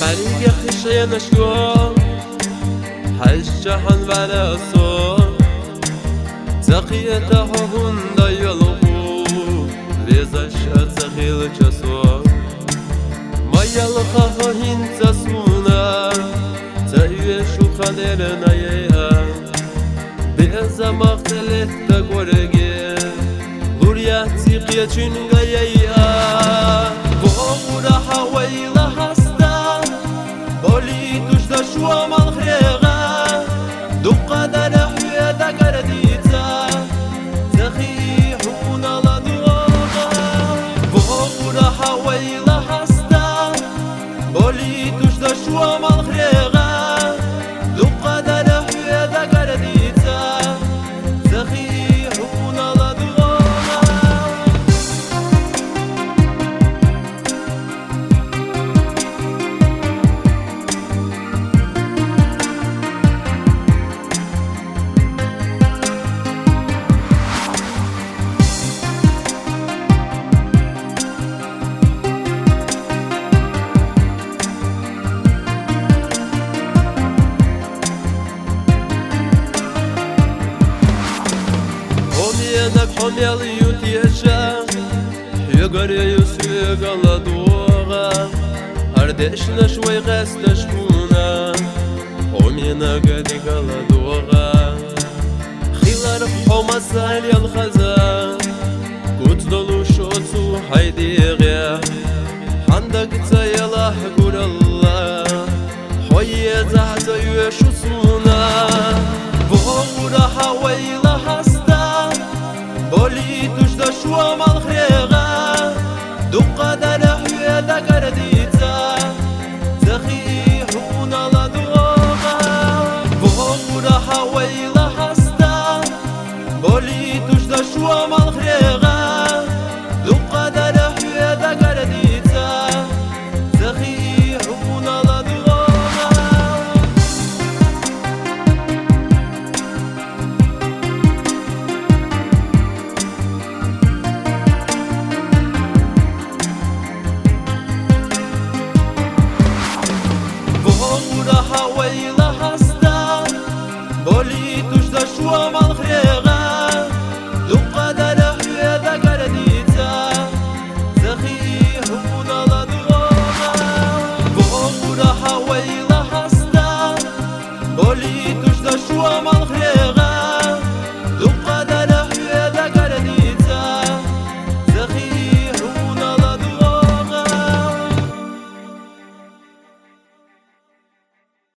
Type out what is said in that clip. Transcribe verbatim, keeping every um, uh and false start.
بريق خشي نشكو حجحن ولا صور تقيته هندا يلقو لزش أتخيل جسور ما يلقاه هنت سونا تأيشو قدرنا يا بأزا مختلف تقورجي لورياتي قيتشن غيا بورا حويلا هستا بولي تشتا شو مالخيغا دو قدر حياتا قرديتا تخيحون لدوغا بورا حويلا هستا بولي تشتا شو مالخيغا دو قدر حياتا قرديتا تخيحون لدوغا Помял ютеша, югоря юсюга ладуга, ардешна швой геста шпуна, омина гадига ладуга, хилар хомасаль ялхаза, кут долу шоцу хайдига, хандак